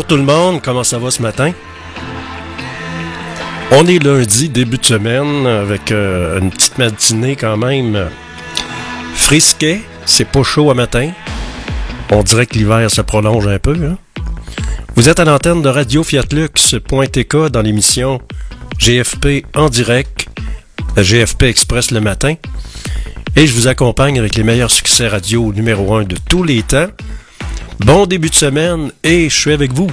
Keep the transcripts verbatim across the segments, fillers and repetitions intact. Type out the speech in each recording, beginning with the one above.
Bonjour tout le monde, comment ça va ce matin? On est lundi, début de semaine, avec euh, une petite matinée quand même euh, frisquet. C'est pas chaud à matin. On dirait que l'hiver se prolonge un peu. Hein? Vous êtes à l'antenne de radio fiat lux point t k dans l'émission G F P en direct, G F P Express le matin. Et je vous accompagne avec les meilleurs succès radio numéro un de tous les temps. Bon début de semaine et je suis avec vous.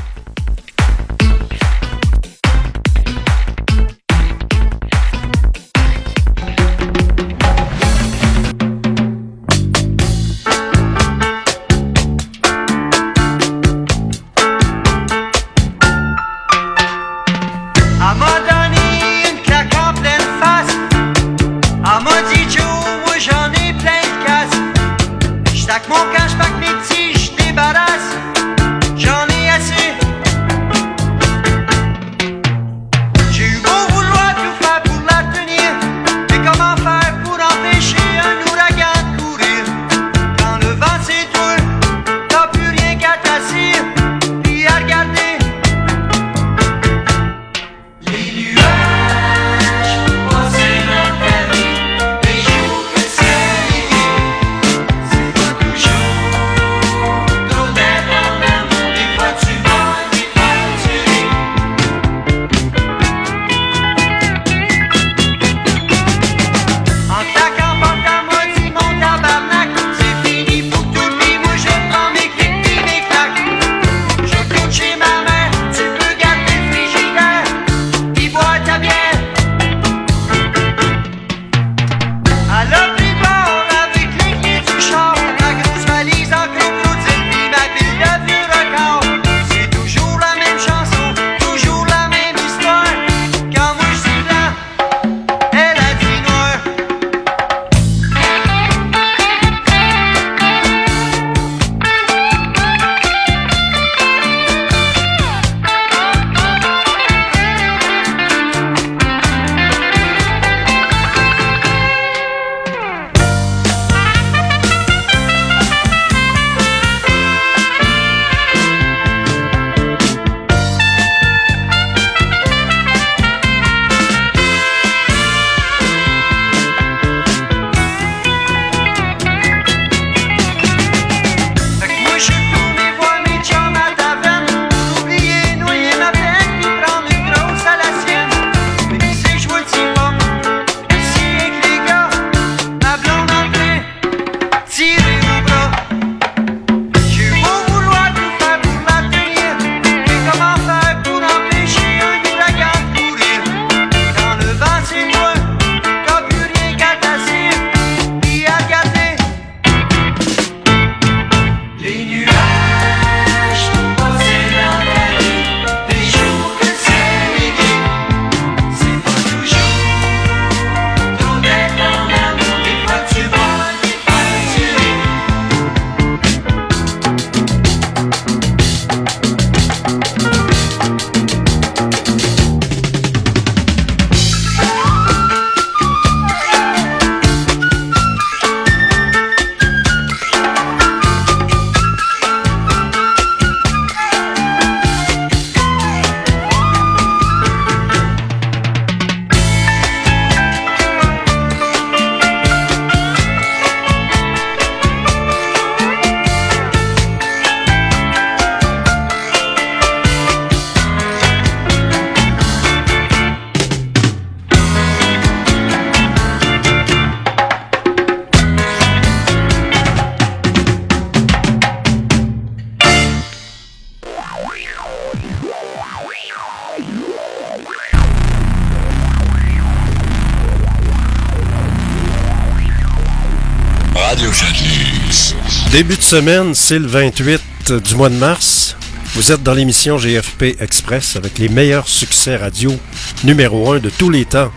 Début de semaine, c'est le vingt-huit du mois de mars. Vous êtes dans l'émission G F P Express avec les meilleurs succès radio numéro un de tous les temps.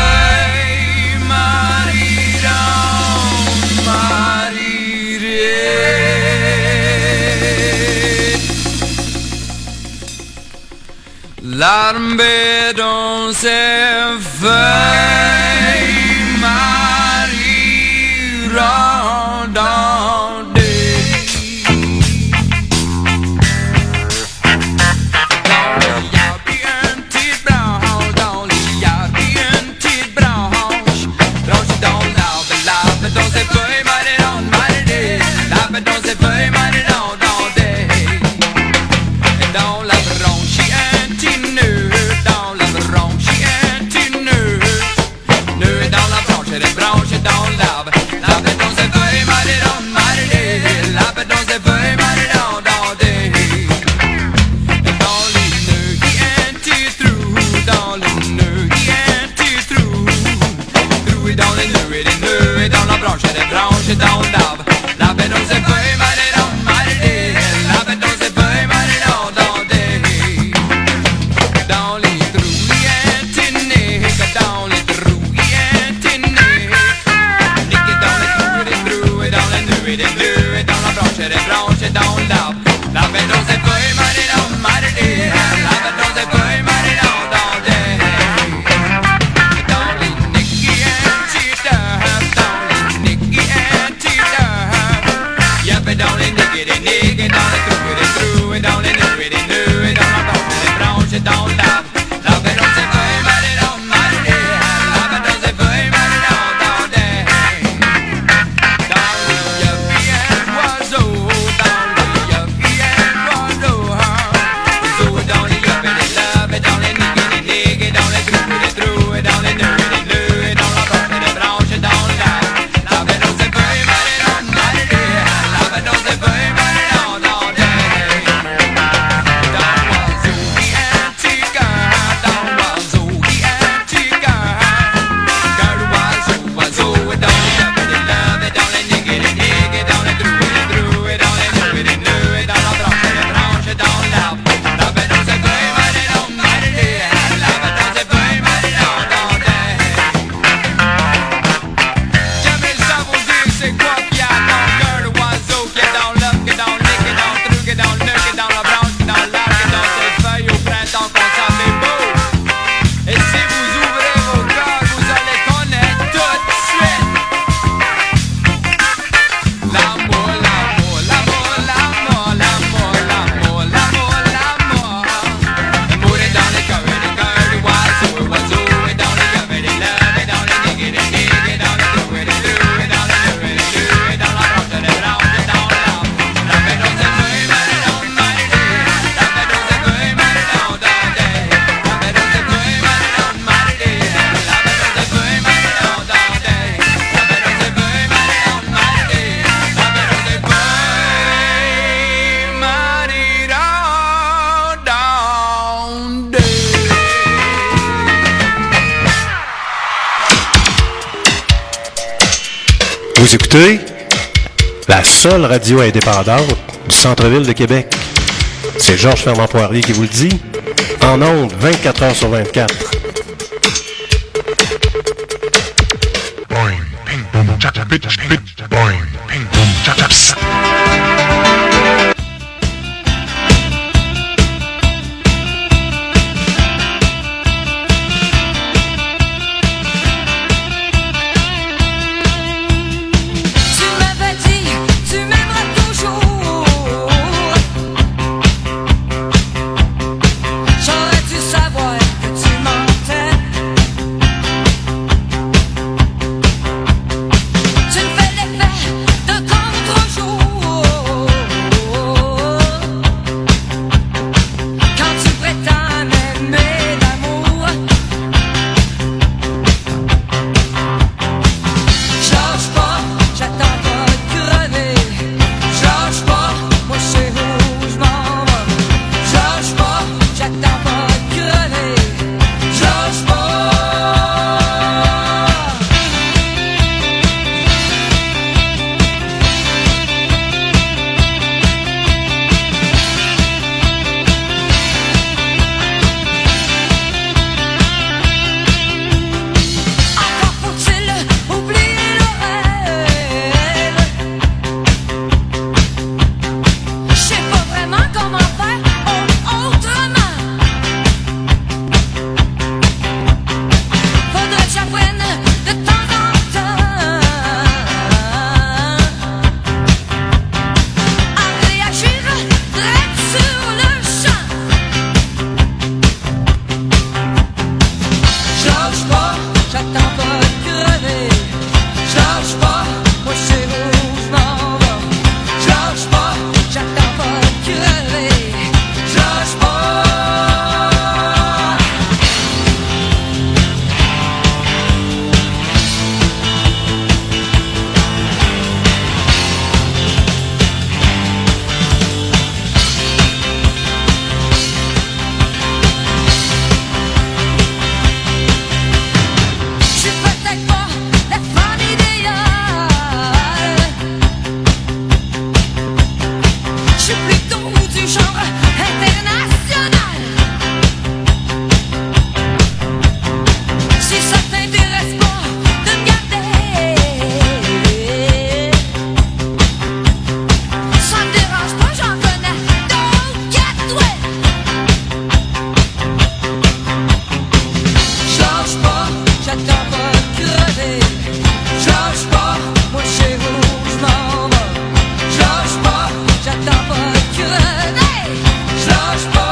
Yeah. L'armée dans ses feuilles, Marie rendant des dans le yard, une petite branche, dans le yard, une petite branche, branche dans l'arbre, l'arbre dans ses feuilles, Marie rend, Marie, l'arbre dans ses feuilles, Marie rend dans des dans la branche, il y a un petit nœud, dans la branche, il y a un petit nœud, nœud dans la branche, et les branches dans l'arbre, l'arbre dans ses feuilles, Marie rond, Marie, l'arbre dans ses feuilles, Marie rend dans des dans les nœuds, il y a un petit trou, dans le nœud, il y a un petit trou, trou et dans les nœuds, et les nœuds, et dans la branche, et les branches dans l'arbre, l'arbre dans ses feuilles, Marie rond, Marie, l'arbre dans ses feuilles, Marie rond dans des dans les trous, il y a un petit nez, dans les trous, il y a un petit nez, nique dans les trous, les trous, et dans les nœuds, et les nœuds, et dans la branche, et les branches, et dans l'arbre, l'arbre dans ses feuilles, Marie rond, Marie, l'arbre dans ses feuilles, Marie rond dans des dans les niques, il y a un petit œuf, dans les niques, il y a un petit œuf, yup, et dans les niques, et les niques, et dans les trous, et les trous, et dans les nœuds, et les nœuds, et dans la branche, et les branches, et dans l'arbre, l'arbre dans ses feuilles, Marie rond, Marie, l'arbre dans ses feuilles, Marie rond dans des dans le yup, il y a un oiseau, dans le yup, il y a un oiseau, oiseau dans les yup, et les love, et dans les niques, et les niques, et dans les trous, et les trous, et dans les nœuds, et les nœuds, et dans la branche, et les branches, et dans l'arbre, l'arbre dans ses feuilles, Marie rond, Marie, l'arbre dans ses feuilles, Marie rond dans des dans l'oiseau, il y a un petit cœur, dans l'oiseau, il y a un petit cœur, cœur d'oiseau, oiseau, et dans les yup, et les love, et dans les niques, et les niques, et dans les trous, et les trous, et dans les nœuds, et les nœuds, et dans la branche, et les branches, et dans l'arbre, l'arbre dans ses feuilles, Marie rond, Marie, l'arbre dans ses feuilles, Marie rond dans des jamais ça vous dire c'est quoi qu'il y a dans le cœur d'oiseau, qui est dans l'œuf, qui est dans le nez, qui est dans le trou, qui est dans le nœud, qui est dans la branche, qui est dans l'arbre, qui est dans ses feuilles au printemps qu'on s'en fait beau. Et si vous ouvrez vos cœurs, vous allez connaître tout de suite l'amour, l'amour, l'amour, l'amour, l'amour, l'amour, l'amour, l'amour. L'amour est dans les cœurs, et les cœurs d'oiseaux, oiseaux, et dans les yeux, et les lèvres, et dans les niques, et les niques, et dans les trous, et les trous, et dans les nœuds, et les nœuds, et dans la branche, et les branches, et dans l'arbre. L'arbre dans ses feuilles, Marie rond, Marie, l'arbre dans ses feuilles, Marie rond dans des l'arbre dans ses feuilles, Marie rond, Marie, l'arbre dans ses feuilles, Marie rond dans des l'arbre dans ses feuilles, Marie rond, Marie, l'arbre dans ses feuilles, Marie rond dans des. Vous écoutez la seule radio indépendante du centre-ville de Québec. C'est Georges Fernand Poirier qui vous le dit, en ondes vingt-quatre heures sur vingt-quatre. Boing, ping, boom, cha-cha, bitch, bitch, boing, ping, boom, cha-cha, sa. Tu m'avais dit, tu m'aimeras toujours. J'aurais dû savoir que tu mentais. Tu me fais l'effet d'un contre-jour. crever. Je lâche pas. Je suis peut-être pas la femme idéale. Je suis plutôt du genre international. Si ça t'intéresse pas de me garder, ça me dérange pas, j'en connais d'autres qu'à toi. Je lâche pas, j'attends pas de crever. Je lâche pas, moi je sais où je m'en vais. Je lâche pas, j'attends pas de crever. Je lâche pas.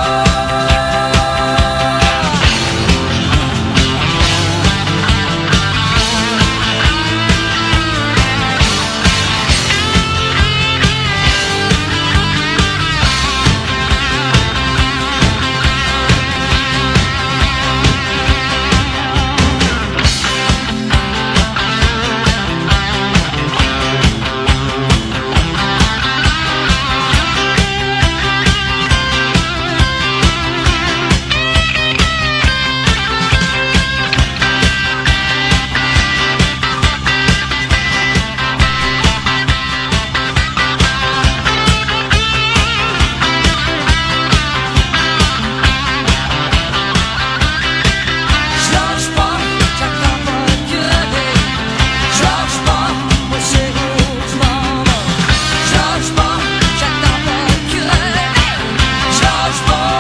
Je lâche pas, j'attends pas de crever. Je lâche pas, moi je sais où je m'en vais. Je lâche pas, j'attends pas de crever. Je lâche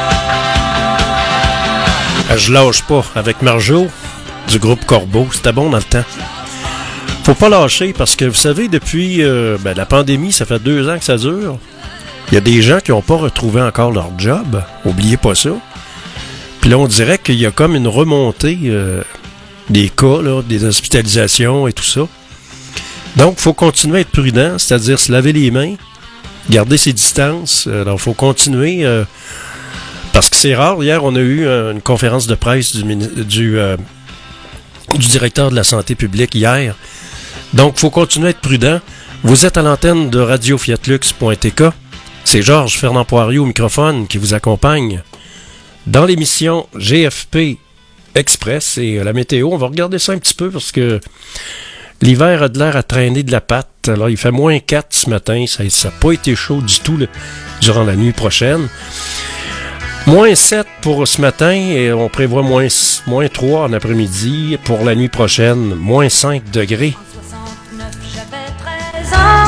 pas. Je lâche pas avec Marjo du groupe Corbeau. C'était bon dans le temps. Faut pas lâcher parce que vous savez, depuis euh, ben, la pandémie, ça fait deux ans que ça dure. Il y a des gens qui n'ont pas retrouvé encore leur job. Oubliez pas ça. Puis là, on dirait qu'il y a comme une remontée euh, des cas, là, des hospitalisations et tout ça. Donc, il faut continuer à être prudent, c'est-à-dire se laver les mains, garder ses distances. Alors, il faut continuer... euh, parce que c'est rare. Hier, on a eu euh, une conférence de presse du, mini- du, euh, du directeur de la santé publique hier. Donc, il faut continuer à être prudent. Vous êtes à l'antenne de radio fiat lux point t k. C'est Georges Fernand Poirier au microphone qui vous accompagne dans l'émission G F P Express et euh, la météo. On va regarder ça un petit peu parce que l'hiver a de l'air à traîner de la patte. Alors, il fait moins quatre ce matin. Ça n'a pas été chaud du tout là, durant la nuit prochaine. Moins sept pour ce matin et on prévoit moins, moins trois en après-midi. Pour la nuit prochaine, moins cinq degrés. En soixante-neuf, j'avais treize ans.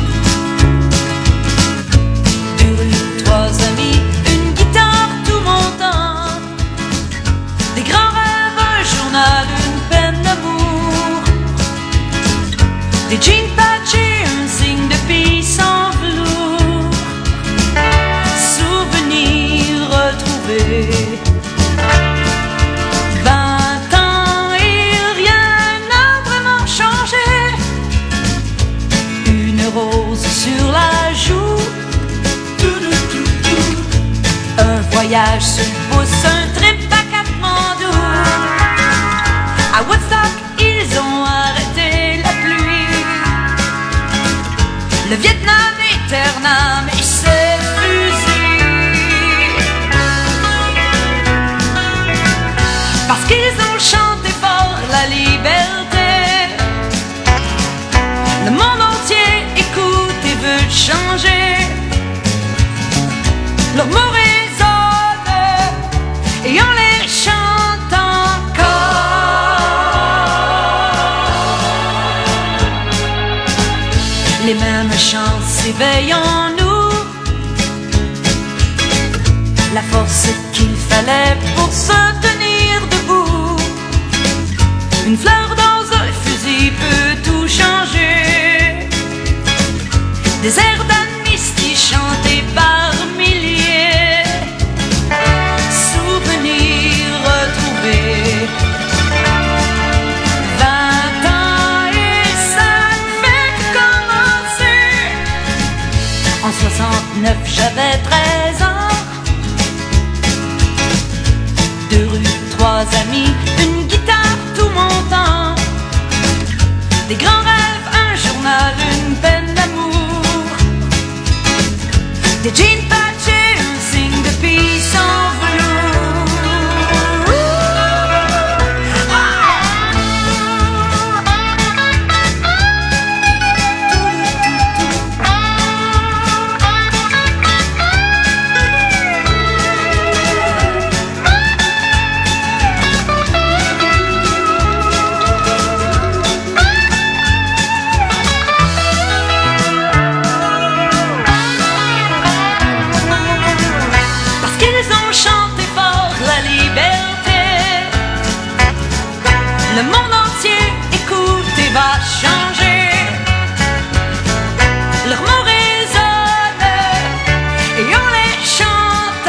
Deux rues, trois amis, une guitare, tout mon temps. Des grands rêves, un journal, une peine d'amour. Des jeans patchés, un signe de peace en velours. Souvenirs retrouvés. Vingt ans et rien n'a vraiment changé. Une rose sur la joue. Un voyage sur le pouce, un trip à Katmandou. À Woodstock, ils ont arrêté la pluie. Le Vietnam éternel et ses fusils. Parce qu'ils ont chanté fort la liberté. Le monde entier écoute et veut changer. Leurs mots résonnent et on les chante encore. Les mêmes chants s'éveillent en nous. La force qu'il fallait pour se tenir debout. Une fleur dans un fusil peut tout changer. Des airs d'amnistie chantés par milliers. Souvenirs retrouvés. Vingt ans et ça ne fait que commencer. En soixante-neuf, j'avais treize ans. des grands rêves, un journal, une peine d'amour, des jeans patchés, un signe de peace en velours. Le monde entier écoute et va changer. Leurs mots résonnent et on les chante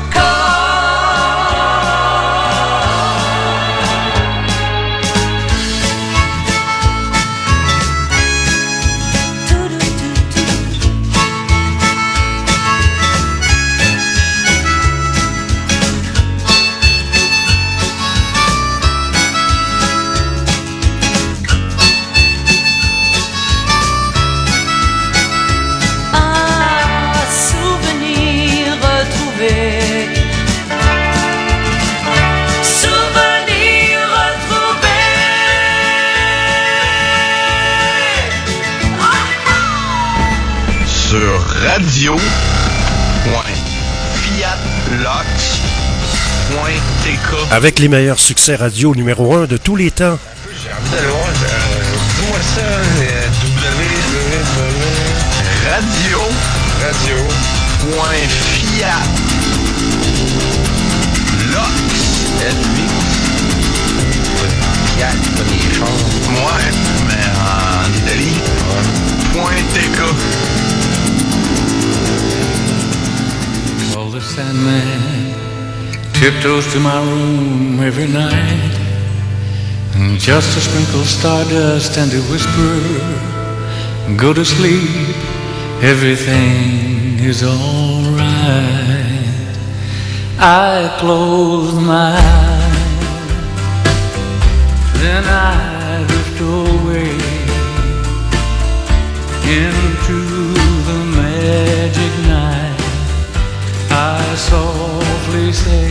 radio point fiat lox point t k. Avec les meilleurs succès radio numéro un de tous les temps. J'ai envie d'aller voir, euh, dis-moi ça, euh, W radio radio point fiat lox Fiat, pas des choses. Ouais, mais en Italie. Point T K. The Sandman tiptoes to my room every night, and just to sprinkle stardust and to whisper, go to sleep, everything is alright. I close my eyes, then I drift away into the magic night. I softly say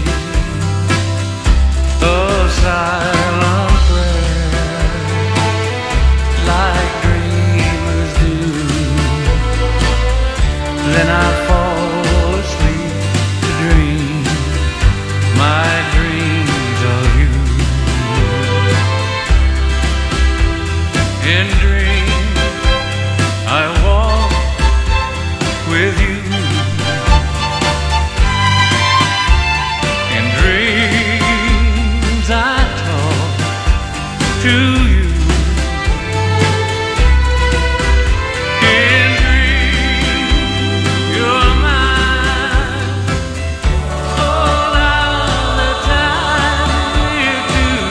a silent prayer, like dreamers do. Then I fall asleep to dream my dreams of you. In dreams I walk with you. To you, in dreams you're mine. All of the time we're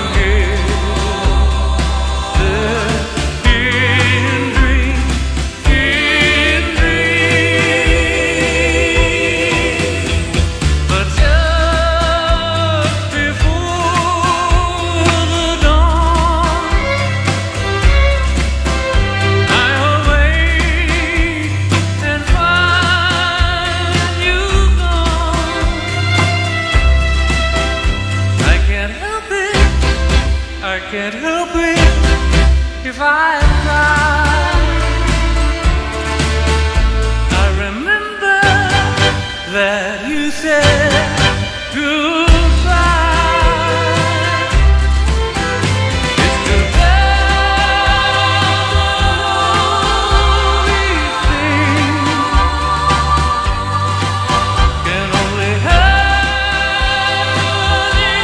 together. In dreams, in dreams. But just before the dawn, can't help it if I cry. I remember that you said goodbye. It's too bad these things can only happen in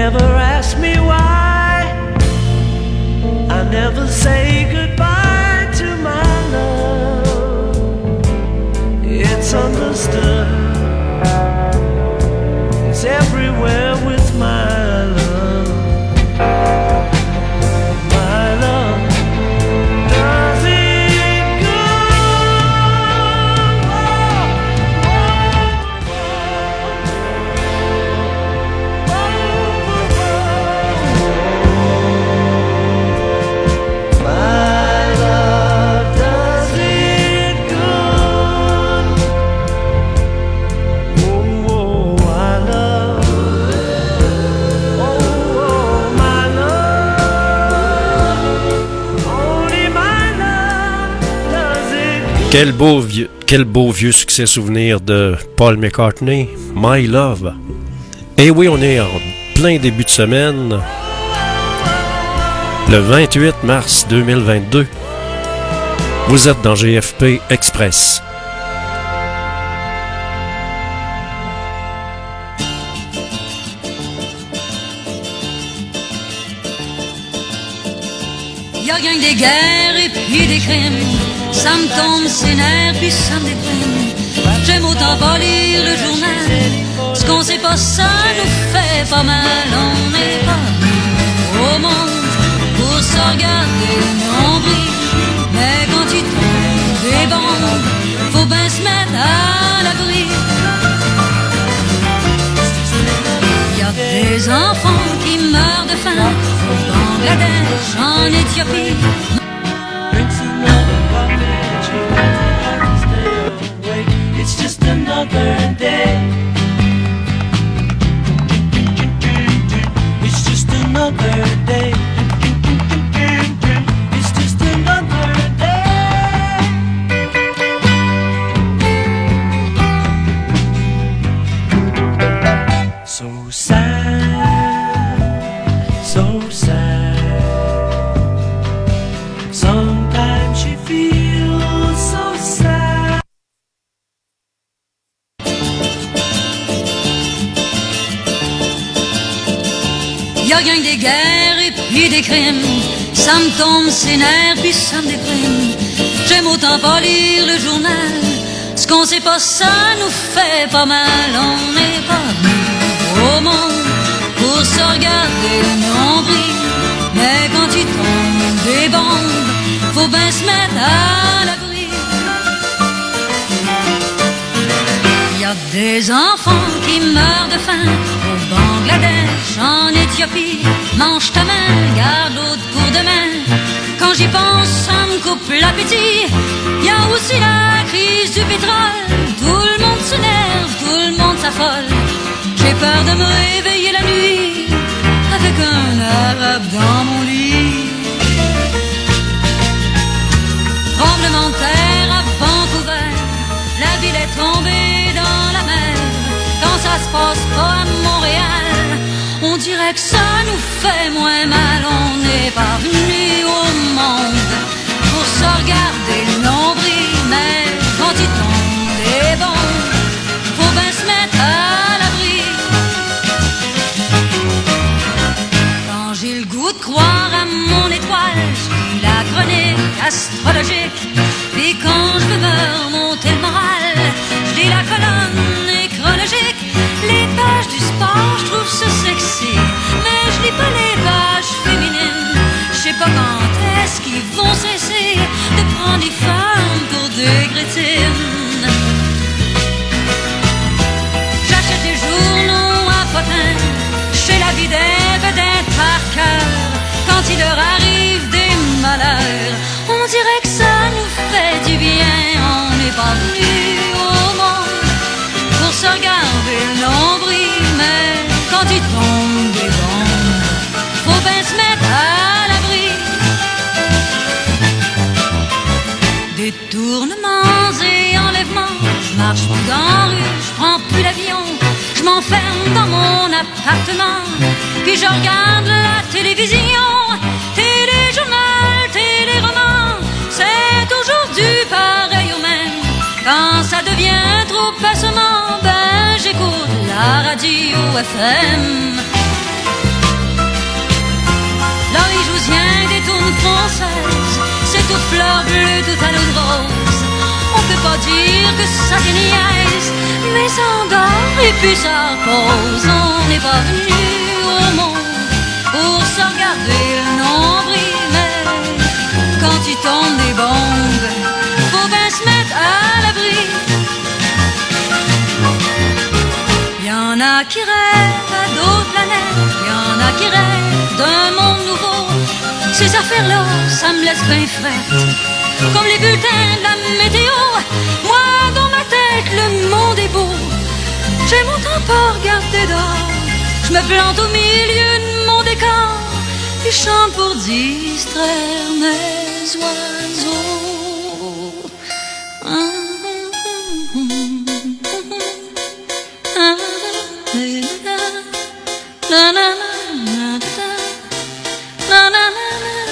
never ask me why. I never say goodbye to my love. It's understood. It's everywhere with my love. My love does it good. My love does it good. Oh, oh, I love. Oh, oh, my love. Only my love does it good. Quel beau vieux, quel beau vieux succès souvenir de Paul McCartney, My Love. Et oui, on est en plein début de semaine, le vingt-huit mars deux mille vingt-deux. Vous êtes dans G F P Express. Y a rien que des guerres et puis des crimes. Ça me tombe ses nerfs puis ça me déprime. J'aime autant pas lire le journal. Ce qu'on sait pas, ça nous fait pas mal. On n'est pas au monde pour se regarder le nombril. Mais quand il tombe des bombes, faut bien se mettre à l'abri. Y a des enfants qui meurent de faim au Bangladesh, en Éthiopie. It's just another day. It's just another day. It's just another day. So sad, so sad. Sometimes she feels so sad. Y a rien que des guerres et puis des crimes. Ça me tombe ses nerfs puis ça me déprime. J'aime autant pas lire le journal. Ce qu'on sait pas, ça nous fait pas mal. On n'est pas au monde pour se regarder le nombril. Mais quand il tombe des bombes, faut bien se mettre à l'abri. Y a des enfants qui meurent de faim au Bangladesh, en Éthiopie. Mange ta main, garde l'autre pour demain. Quand j'y pense, ça me coupe l'appétit. Y a aussi la crise du pétrole. Tout le monde s'énerve, tout le monde s'affole. J'ai peur de me réveiller la nuit avec un arabe dans mon lit. Tremblement de terre à Vancouver. La ville est tombée dans la mer. Quand ça se passe pas à Montréal, on dirait que ça nous fait moins mal. On n'est pas venu au monde pour se regarder le nombril. Mais quand il tombe des bombes, faut bien se mettre à l'abri. Quand j'ai le goût de croire à mon étoile, j'ai la chronique astrologique. Puis quand je veux me remonter le moral, je lis la colonne nécrologique. Les pages du sport, je trouve ça sexy, mais je lis pas les pages féminines. Je sais pas quand est-ce qu'ils vont cesser de prendre les femmes pour des crétines. J'achète les journaux à potin, chez la vie des vedettes par cœur. Quand il leur arrive des malheurs, on dirait que ça nous fait du bien. On n'est pas venu au monde pour se regarder le nombril. Mais quand il tombe des bombes, faut bien se mettre à l'abri. Détournements et enlèvements, je marche plus dans la rue, je prends plus l'avion. Je m'enferme dans mon appartement, puis je regarde la télévision. Téléjournal, téléroman, c'est toujours du pareil au même. Quand ça devient trop assommant, ben j'écoute la radio F M. française, c'est toute fleur bleue, toute à l'eau de rose. On peut pas dire que ça déniaise, mais ça endort et puis ça repose. On n'est pas venu au monde pour se regarder le nombril, mais quand tu tombes des bombes, faut bien se mettre à l'abri. Y'en a qui rêvent à d'autres planètes, y'en a qui rêvent d'un monde nouveau. Ces affaires-là, ça me laisse bien frette, comme les bulletins de la météo. Moi, dans ma tête, le monde est beau. J'aime autant pas regarder dehors. Je me plante au milieu de mon décor et chante pour distraire mes oiseaux. La la la la la la la.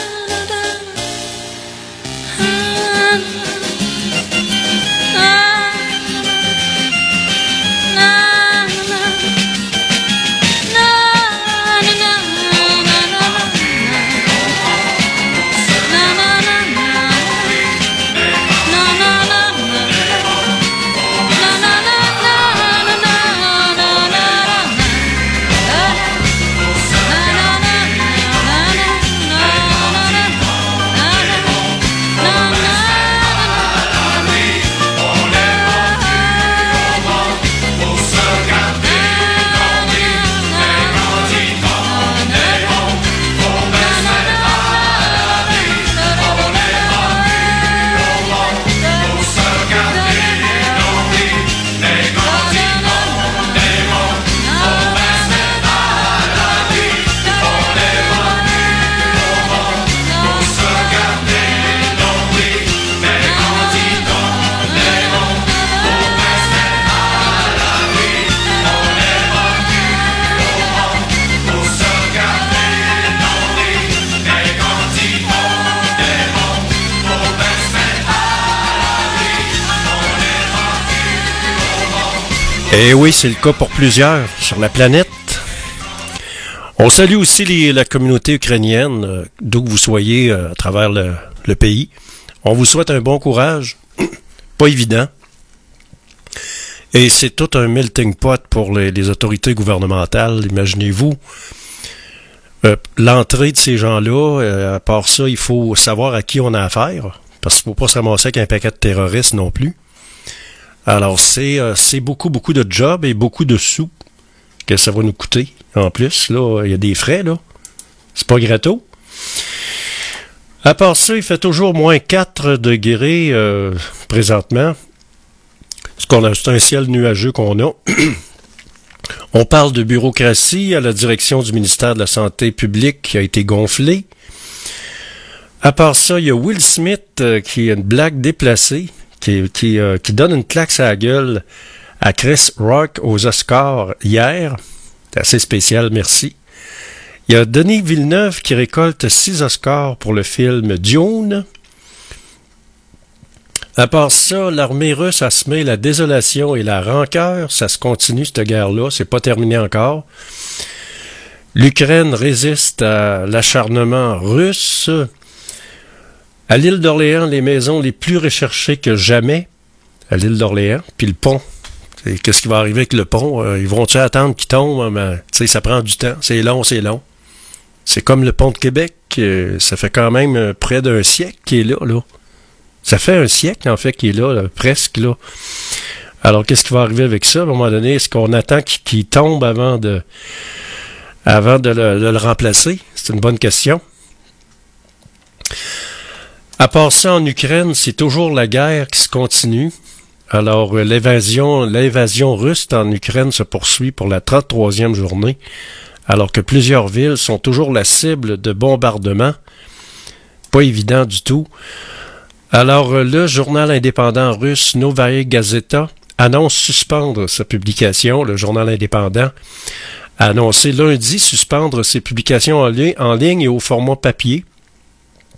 Et oui, c'est le cas pour plusieurs sur la planète. On salue aussi les, la communauté ukrainienne, euh, d'où que vous soyez euh, à travers le, le pays. On vous souhaite un bon courage. Pas évident. Et c'est tout un melting pot pour les, les autorités gouvernementales. Imaginez-vous euh, l'entrée de ces gens-là. Euh, à part ça, il faut savoir à qui on a affaire. Parce qu'il ne faut pas se ramasser avec un paquet de terroristes non plus. Alors, c'est, euh, c'est beaucoup, beaucoup de jobs et beaucoup de sous que ça va nous coûter. En plus, là, il y a des frais, là. C'est pas gratos. À part ça, il fait toujours moins quatre degrés euh, présentement. Ce qu'on a, c'est un ciel nuageux qu'on a. On parle de bureaucratie à la direction du ministère de la Santé publique qui a été gonflée. À part ça, il y a Will Smith euh, qui a une blague déplacée. Qui, qui, euh, qui donne une claque à la gueule à Chris Rock aux Oscars hier. C'est assez spécial, merci. Il y a Denis Villeneuve qui récolte six Oscars pour le film Dune. À part ça, l'armée russe a semé la désolation et la rancœur. Ça se continue, cette guerre-là. C'est pas terminé encore. L'Ukraine résiste à l'acharnement russe. À l'île d'Orléans, les maisons les plus recherchées que jamais, à l'île d'Orléans, puis le pont. Et qu'est-ce qui va arriver avec le pont? Euh, ils vont-tu attendre qu'il tombe? Ben, tu sais, ça prend du temps. C'est long, c'est long. C'est comme le pont de Québec. Euh, ça fait quand même euh, près d'un siècle qu'il est là, là. Ça fait un siècle, en fait, qu'il est là, là, presque, là. Alors, qu'est-ce qui va arriver avec ça? À un moment donné, est-ce qu'on attend qu'il, qu'il tombe avant de, avant de le, de le remplacer? C'est une bonne question. À part ça, en Ukraine, c'est toujours la guerre qui se continue. Alors, l'évasion, l'évasion russe en Ukraine se poursuit pour la trente-troisième journée, alors que plusieurs villes sont toujours la cible de bombardements. Pas évident du tout. Alors, le journal indépendant russe Novaya Gazeta annonce suspendre sa publication. Le journal indépendant a annoncé lundi suspendre ses publications en, li- en ligne et au format papier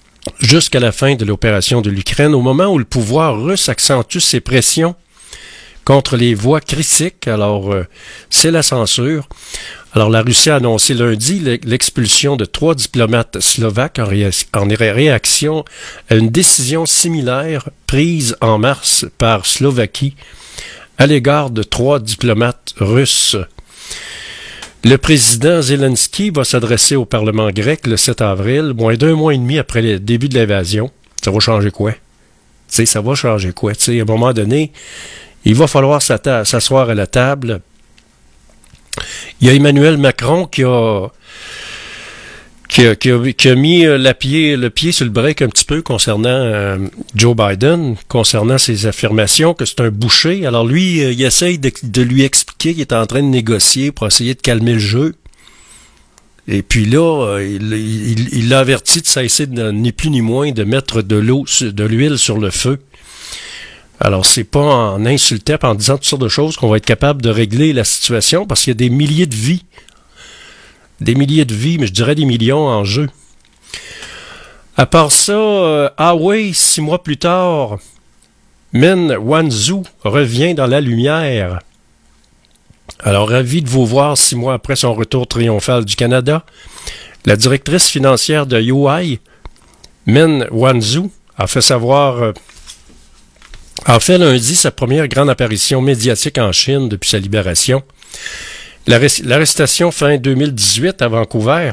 jusqu'à la fin de l'opération de l'Ukraine, au moment où le pouvoir russe accentue ses pressions contre les voix critiques. Alors, euh, c'est la censure. Alors, la Russie a annoncé lundi l'expulsion de trois diplomates slovaques en, ré- en réaction à une décision similaire prise en mars par Slovaquie à l'égard de trois diplomates russes. Le président Zelensky va s'adresser au Parlement grec le sept avril, moins d'un mois et demi après le début de l'invasion. Ça va changer quoi? Tu sais, ça va changer quoi? Tu sais, à un moment donné, il va falloir s'asseoir à la table. Il y a Emmanuel Macron qui a, qui a, qui a, qui a mis la pied, le pied sur le break un petit peu concernant euh, Joe Biden, concernant ses affirmations que c'est un boucher. Alors lui, euh, il essaye de, de lui expliquer qu'il est en train de négocier pour essayer de calmer le jeu. Et puis là, euh, il, il, il l'a averti de cesser de, ni plus ni moins de mettre de l'eau, de l'huile sur le feu. Alors, c'est pas en insultant, en disant toutes sortes de choses qu'on va être capable de régler la situation, parce qu'il y a des milliers de vies. Des milliers de vies, mais je dirais des millions en jeu. À part ça, euh, Huawei, six mois plus tard, Min Wanzhou revient dans la lumière. Alors, ravi de vous voir six mois après son retour triomphal du Canada. La directrice financière de Huawei, Min Wanzhou, a fait savoir... Euh, a fait lundi sa première grande apparition médiatique en Chine depuis sa libération. L'arrestation fin deux mille dix-huit à Vancouver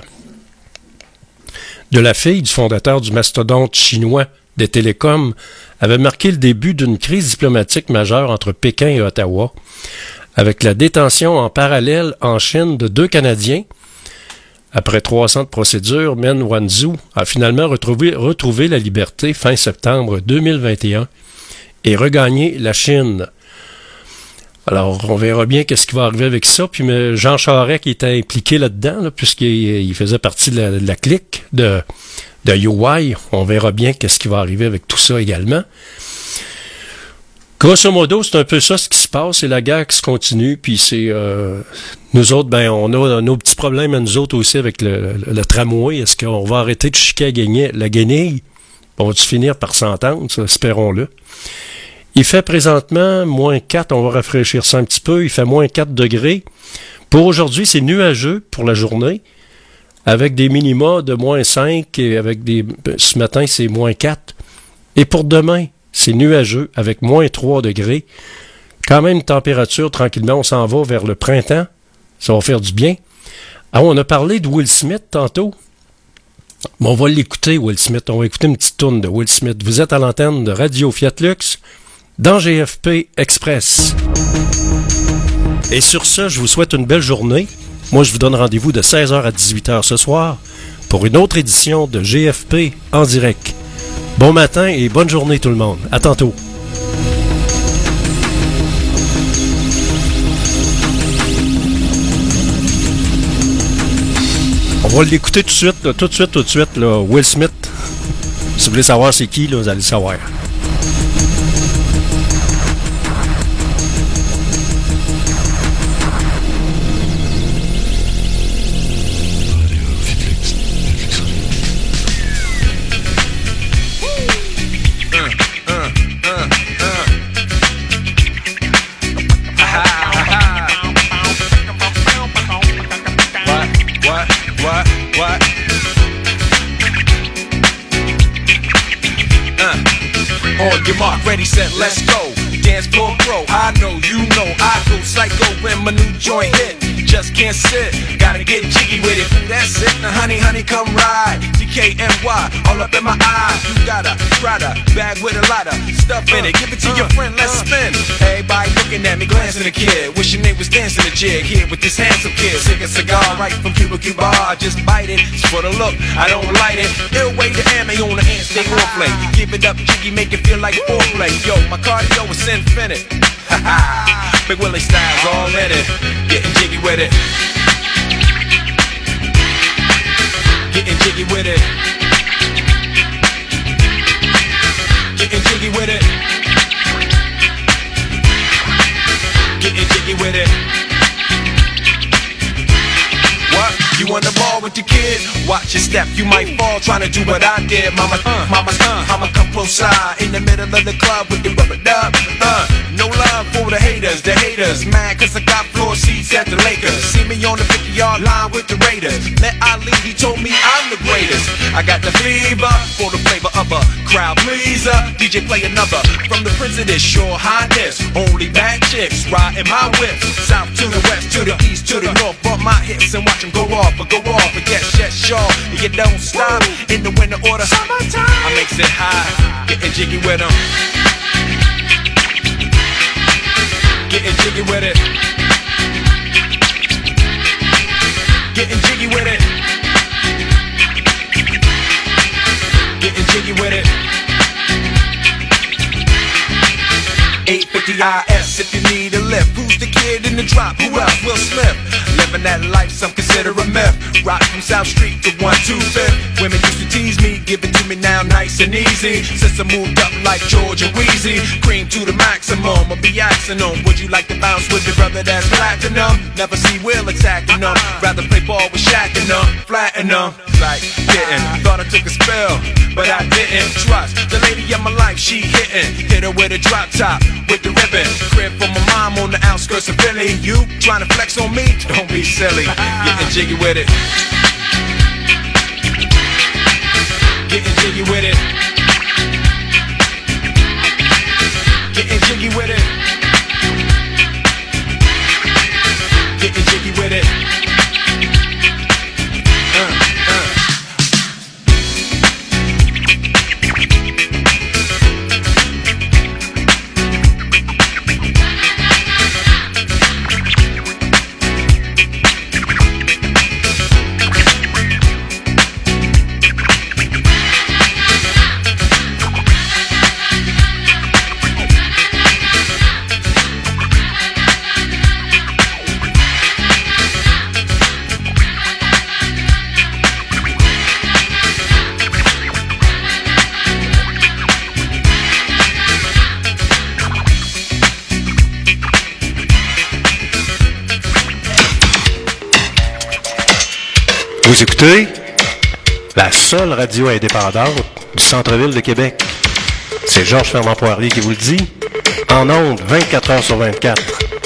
de la fille du fondateur du mastodonte chinois des télécoms avait marqué le début d'une crise diplomatique majeure entre Pékin et Ottawa, avec la détention en parallèle en Chine de deux Canadiens. Après trois ans de procédure, Min Wanzhou a finalement retrouvé, retrouvé la liberté fin septembre deux mille vingt et un. Et regagner la Chine. Alors, on verra bien qu'est-ce qui va arriver avec ça. Puis mais Jean Charest qui était impliqué là-dedans, là, puisqu'il il faisait partie de la, de la clique de, de Huawei. On verra bien qu'est-ce qui va arriver avec tout ça également. Grosso modo, c'est un peu ça ce qui se passe. C'est la guerre qui se continue. Puis c'est euh, nous autres, ben on a nos petits problèmes à nous autres aussi avec le, le, le tramway. Est-ce qu'on va arrêter de chiquer la guenille? On va-tu finir par s'entendre? Ça, espérons-le. Il fait présentement moins quatre, on va rafraîchir ça un petit peu, il fait moins quatre degrés. Pour aujourd'hui, c'est nuageux pour la journée, avec des minima de moins cinq, et avec des ce matin, c'est moins quatre. Et pour demain, c'est nuageux, avec moins trois degrés. Quand même, une température, tranquillement, on s'en va vers le printemps. Ça va faire du bien. Ah, on a parlé de Will Smith tantôt. Bon, on va l'écouter, Will Smith. On va écouter une petite tourne de Will Smith. Vous êtes à l'antenne de Radio Fiat Lux dans G F P Express. Et sur ce, je vous souhaite une belle journée. Moi, je vous donne rendez-vous de seize heures à dix-huit heures ce soir pour une autre édition de G F P en direct. Bon matin et bonne journée tout le monde. À tantôt. On va l'écouter tout de suite, là, tout de suite, tout de suite, là, Will Smith. Si vous voulez savoir c'est qui, là, vous allez le savoir. Your mark, ready, set, let's go. Dance floor pro, I know, you know, I go psycho when my new joint hit. Just can't sit, gotta get jiggy with it. That's it, now honey, honey, come ride. D K N Y, all up in my eyes. You got a Prada bag with a lot of stuff in it. Give it to your friend, let's spin. Everybody looking at me, glancing at the kid. Wishing they was dancing a jig here with this handsome kid. Sick a cigar right from Cuba Cuba. I just bite it, it's for the look, I don't light it. Ill way to ammo on the hand, stay on play. Give it up, jiggy, make it feel like foreplay. Yo, my cardio is infinite. Ha ha, Big Willie style's all in it. Getting jiggy with it. Getting jiggy with it. Getting jiggy with it. Getting jiggy with it. What? You on the ball with with the kid. Watch your step, you might fall trying to do what I did. Mama, uh, mama, uh, I'ma come close side in the middle of the club with the rubber dub. Uh, no love for the haters, the haters. Mad cause I got floor seats at the Lakers. See me on the fifty yard line with the Raiders. Met Ali, he told me I'm the greatest. I got the fever for the flavor of a crowd pleaser. D J play another from the Prince of this Shore Highness. Only bad chicks riding my whip. South to the west, to the east, to the north. Bump my hips and watch them go off, but go off. But yes, yes, sure, you don't stop in the winter order. Summertime, I makes it high, getting jiggy with them. Getting jiggy with it. Getting jiggy with it. Getting jiggy with it. eight fifty I S if you need a lift. Who's the kid in the drop? Who else? Will Smith. Living that life some consider a myth. Rock from South Street to one two fifth. Women used to tease me, give it to me now nice and easy. Since I moved up like George and Wheezy, cream to the maximum, I'll be asking them, would you like to bounce with your brother that's platinum? Never see Will attacking them, rather play ball with Shaq and them, flatten them. Like, didn't, thought I took a spell, but I didn't trust the lady of my life, she hitting. Hit her with a drop top, with the ribbon. Crib for my mom on the outskirts of Philly. You trying to flex on me? Don't be silly. Getting jiggy with it. Getting jiggy with it. Getting jiggy with it. Getting jiggy with it. Uh, uh. Vous écoutez la seule radio indépendante du centre-ville de Québec. C'est Georges Fernand Poirier qui vous le dit. En ondes, vingt-quatre heures sur vingt-quatre.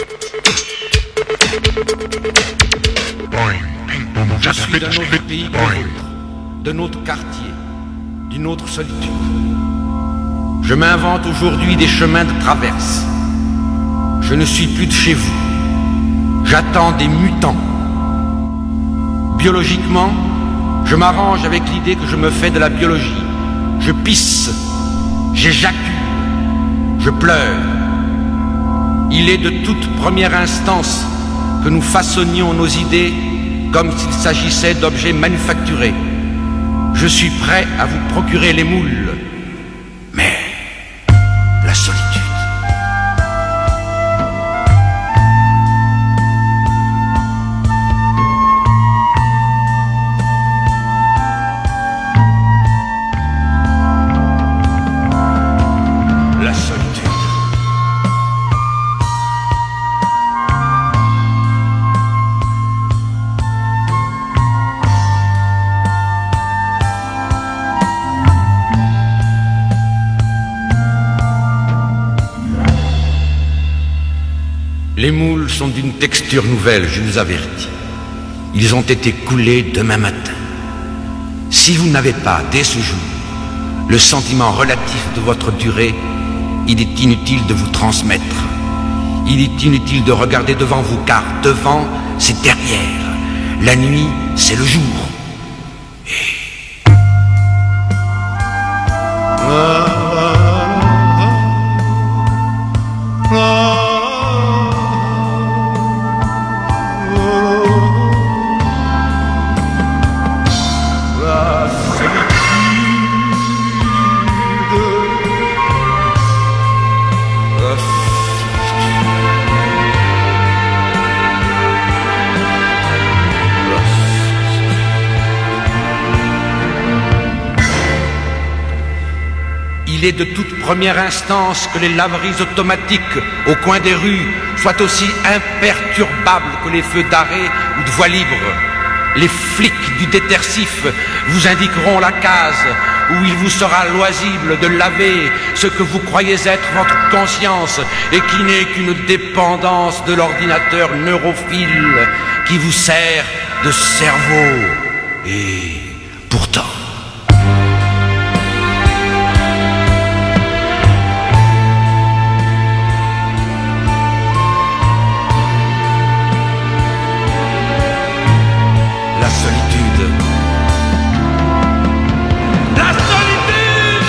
Je suis d'un autre pays que le vôtre, d'un autre quartier, d'une autre solitude. Je m'invente aujourd'hui des chemins de traverse. Je ne suis plus de chez vous. J'attends des mutants. Biologiquement, je m'arrange avec l'idée que je me fais de la biologie. Je pisse, j'éjacule, je pleure. Il est de toute première instance que nous façonnions nos idées comme s'il s'agissait d'objets manufacturés. Je suis prêt à vous procurer les moules, mais la solitude. Les moules sont d'une texture nouvelle, je vous avertis. Ils ont été coulés demain matin. Si vous n'avez pas, dès ce jour, le sentiment relatif de votre durée, il est inutile de vous transmettre. Il est inutile de regarder devant vous, car devant, c'est derrière. La nuit, c'est le jour. Et... Ah, ah, ah, ah. Il est de toute première instance que les laveries automatiques au coin des rues soient aussi imperturbables que les feux d'arrêt ou de voie libre. les flics du détersif vous indiqueront la case où il vous sera loisible de laver ce que vous croyez être votre conscience et qui n'est qu'une dépendance de l'ordinateur neurophile qui vous sert de cerveau. Et pourtant... La solitude. La solitude.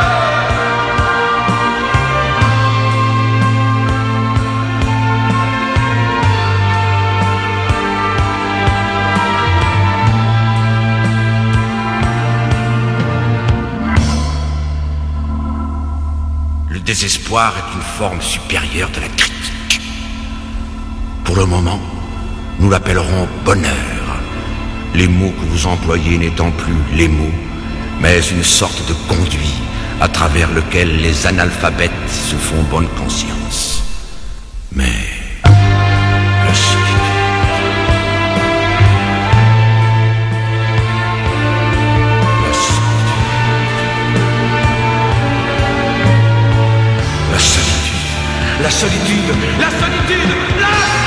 Le désespoir est une forme supérieure de la critique. Pour le moment, nous l'appellerons bonheur. Les mots que vous employez n'étant plus les mots, mais une sorte de conduit à travers lequel les analphabètes se font bonne conscience. Mais la solitude. La solitude. La solitude. La solitude. La solitude. La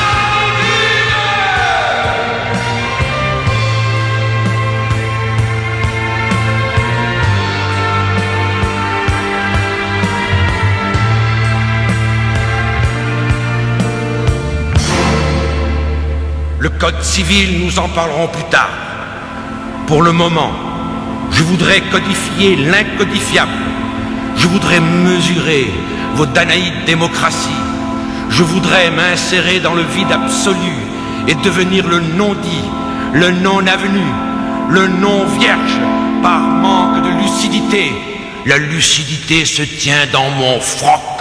Le code civil, nous en parlerons plus tard. Pour le moment, je voudrais codifier l'incodifiable. Je voudrais mesurer vos danaïdes démocraties. Je voudrais m'insérer dans le vide absolu et devenir le non-dit, le non-avenu, le non-vierge, par manque de lucidité. La lucidité se tient dans mon froc.